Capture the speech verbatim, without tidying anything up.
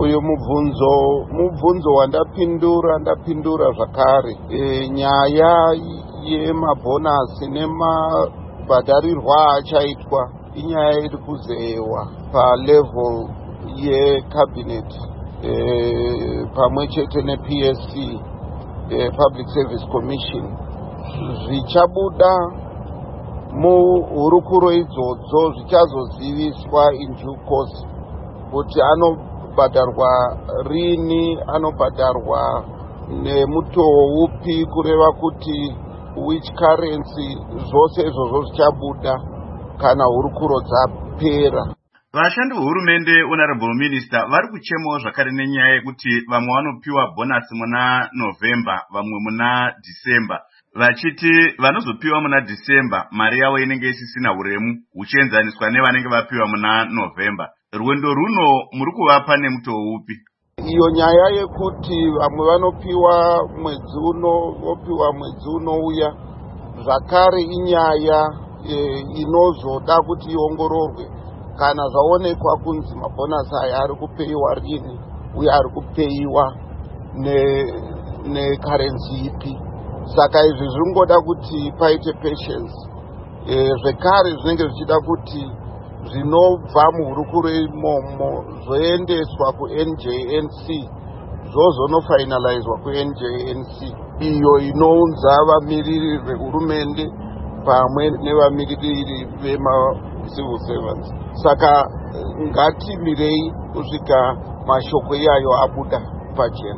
uyu mubvunzo mubvunzo wandapindura ndapindura zvakare. E, nyaya yemabhonasi nemabhadharirwa achaitwa inyaya iri kuzeyewa palevel yecabinet e, pamwe chete neP S C, e, Public Service Commission. Zvichabuda muhurukuro idzodzo zvichazoziviswa in due course kuti anobhadharwa rini, anobhadharwa nemutoo upi, kureva kuti which currency. Zvose izvozvo zvichabuda kana hurukuro dzapera. Vashandi vehurumende honorable minister vari kuchemawo zvakare nenyaya yekuti vamwe vanopiwa bonasi muna November vamwe muna December, vachiti vanozopiwa muna December mari yavo inenge isisina uremu huchienzaniswa nevanenge vapiwa muna November. Rwendo runo muri kuvapa nemutoo upi? Iyo nyaya yekuti vamwe vanopiwa mwedzi uno vopiwa mwedzi unouya zvakare inyaya e, inozoda kuti iongororwe kana zvaonekwa kunzi mabhonasi aya ari kupeyiwa rini uye ari kupeyiwa nekarensi ne ipi. Saka izvi zvingoda kuti paite patience. E, zvekare zvinenge zvichida kuti zvinobva muhurukuro imomo zvoendeswa kuN J N C zvozonofinalizwa kuN J N C, iyo inounza vamiriri vehurumende pamwe nevamiriri vema civil servants. Saka ngatimirei kusvika mashoko iyayo abuda pachena.